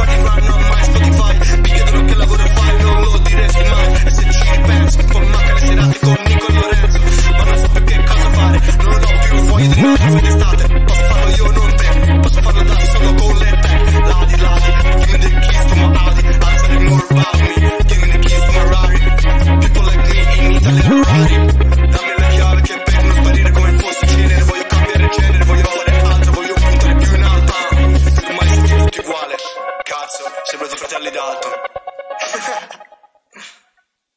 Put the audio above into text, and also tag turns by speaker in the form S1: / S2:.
S1: guardi fanno mai Spotify, mi chiedono che lavoro fai, non lo diresti mai. E se ci ripenso, un po' manca le serate con Nico e Lorenzo, ma non so più che cosa fare, non ho più foglie di neve d'estate. Posso farlo io, non te, posso farlo da solo con le tech. Ladi, give me the keys to my Audi, I'll tell you more about me. Give me the keys to my Rari, people like me in Italy are rari. Dammi le chiavi che per non sparire come fossi cenere. Voglio cambiare genere, voglio fare altro, voglio puntare più in alto. Non mai sentire tutti uguale, cazzo, sembra dei fratelli Dalton.